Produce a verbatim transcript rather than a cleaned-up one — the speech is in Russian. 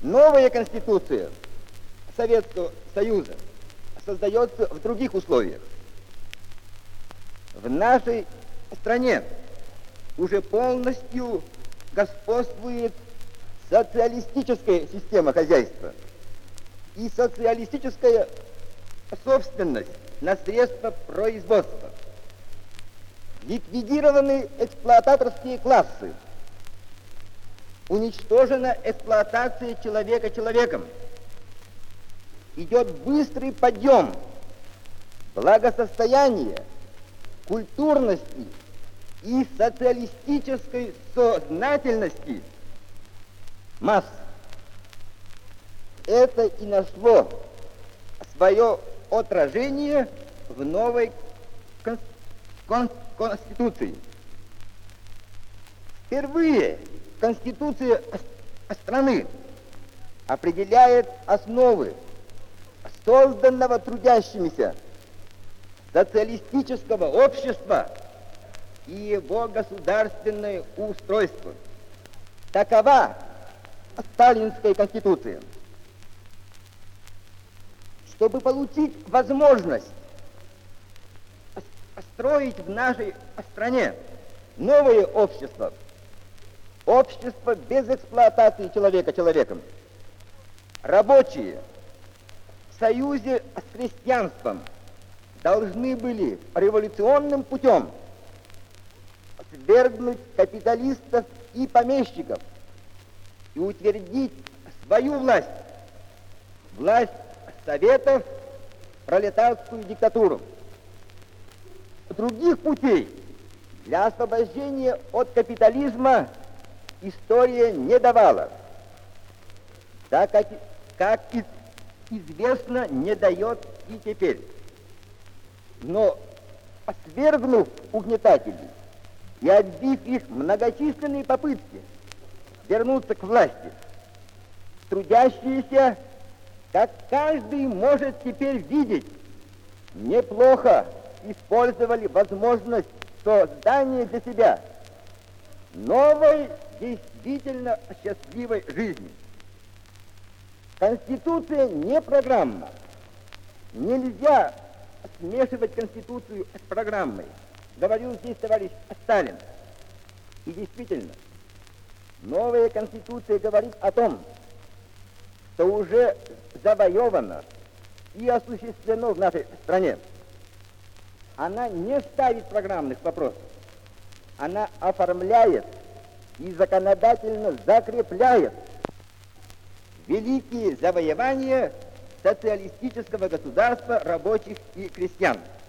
Новая Конституция Советского Союза создается в других условиях. В нашей стране уже полностью господствует социалистическая система хозяйства и социалистическая собственность на средства производства. Ликвидированы эксплуататорские классы. Уничтожена эксплуатация человека человеком. Идет быстрый подъем благосостояния, культурности и социалистической сознательности масс. Это и нашло свое отражение в новой кон- кон- Конституции. Впервые Конституция страны определяет основы созданного трудящимися социалистического общества и его государственное устройство. Такова Сталинская Конституция. Чтобы получить возможность строить в нашей стране новое общество, общество без эксплуатации человека человеком, рабочие в союзе с крестьянством должны были революционным путем свергнуть капиталистов и помещиков и утвердить свою власть, власть советов, пролетарскую диктатуру. Других путей для освобождения от капитализма история не давала, так как, как известно, не дает и теперь. Но свергнув угнетателей и отбив их многочисленные попытки вернуться к власти, трудящиеся, как каждый может теперь видеть, неплохо использовали возможность создания для себя новой, действительно счастливой жизни. Конституция не программа. Нельзя смешивать Конституцию с программой. Говорил здесь товарищ Сталин. И действительно, новая Конституция говорит о том, что уже завоевано и осуществлено в нашей стране. Она не ставит программных вопросов. Она оформляет и законодательно закрепляет великие завоевания социалистического государства рабочих и крестьян.